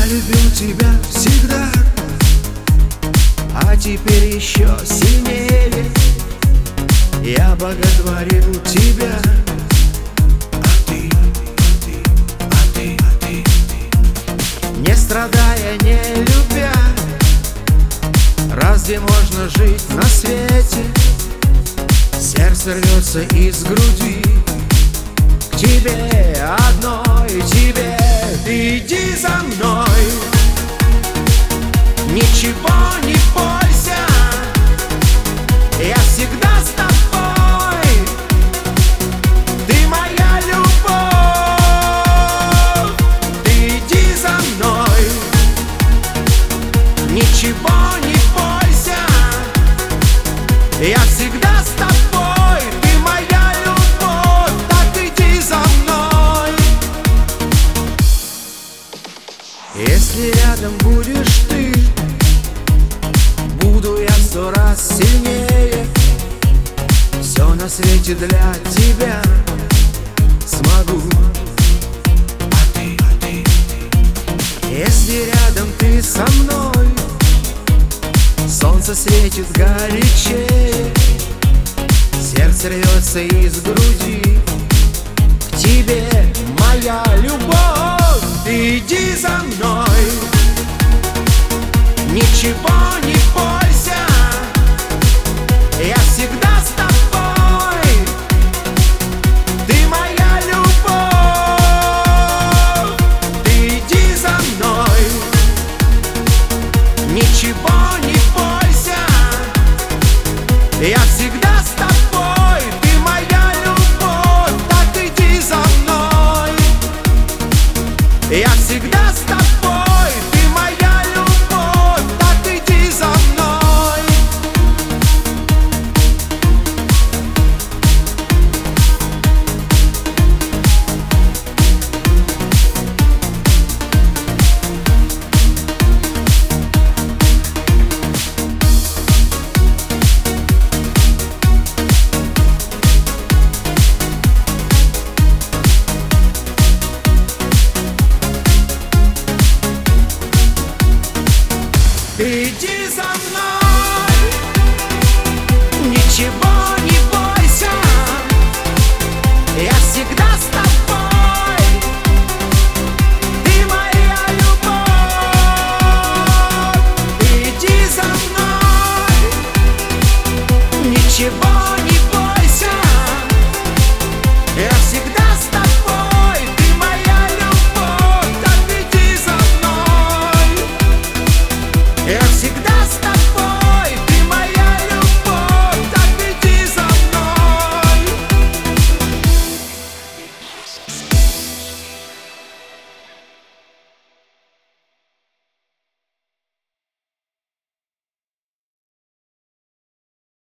любил тебя всегда, а теперь еще сильнее я боготворил тебя. Не страдая, не любя, разве можно жить на свете? Сердце рвется из груди к тебе одной, тебе. Ты иди за мной, ничего не бойся, я всегда с тобой, ты моя любовь. Ты иди за мной, ничего не бойся, я всегда с тобой, ты моя любовь. Так иди за мной. Если рядом будешь ты, буду я в 100 раз сильнее. Все на свете для тебя смогу. Если рядом ты со мной, солнце светит горячее, сердце рвется из груди к тебе, моя любовь. Ты иди за мной, ничего не бойся, я всегда с тобой, ты моя любовь. Ты иди за мной, ничего не бойся, я всегда с тобой, ты моя любовь. Так иди за мной, я всегда с тобой.